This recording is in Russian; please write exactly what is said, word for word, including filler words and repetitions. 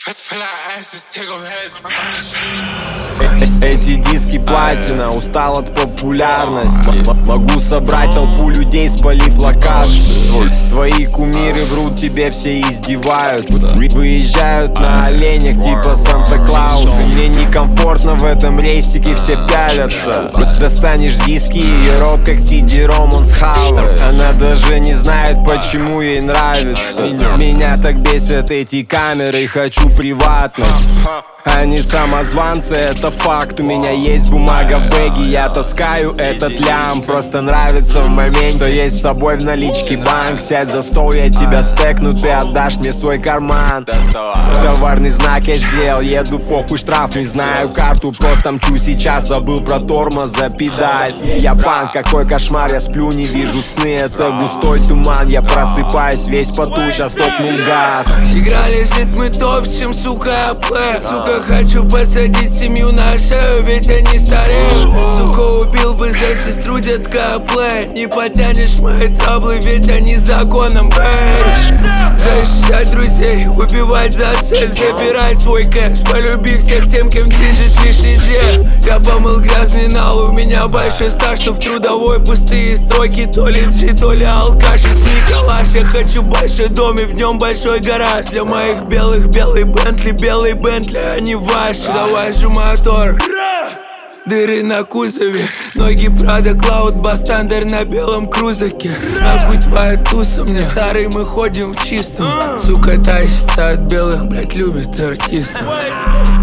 Эти диски платина, устал от популярности. Могу собрать толпу людей, спалив локацию. Твои кумиры врут, тебе все издеваются. Выезжают на оленях типа Санта-Клаус. Мне некомфортно в этом рейсике, все пялятся. Достанешь диски, ее рот как сидиром он схавает. Она даже не знает, почему ей нравится. Меня так бесят эти камеры, хочу приватность. Они самозванцы, это факт. У меня есть бумага в бэге, я таскаю этот лям. Просто нравится в моменте, что есть с собой в наличке банк. Сядь за стол, я тебя стекну, ты отдашь мне свой карман. Товарный знак я сделал, еду похуй, штраф не знаю карту, просто мчу сейчас, забыл про тормоз, за педаль. Я панк, какой кошмар, я сплю, не вижу сны. Это густой туман, я просыпаюсь весь потух, сейчас топнул газ. Игра лежит, мы топчем, сука, АП. Сука, хочу посадить семью на шею, ведь они стареют. Сука, убил бы за сестру, детка, аплей. Не потянешь мои траблы, ведь они законом, бэй. Защищать друзей, убивать за цель, забирать свой кэш, полюбив всех тем, кем движет лишь идея. Я помыл грязный нал, у меня большой стаж, но в трудовой пустые строки. То ли джи, то ли алкаш из Николаш. Я хочу большой дом и в нем большой гараж. Для моих белых белый Бентли, белый Бентли, а не ваш. Завожу мотор, дыры на кузове, ноги Прада, Клауд, Бастандер на белом крузаке. Нахуй твоя туса, мне старый, мы ходим в чистом. Сука тащится от белых, блять, любит артистов.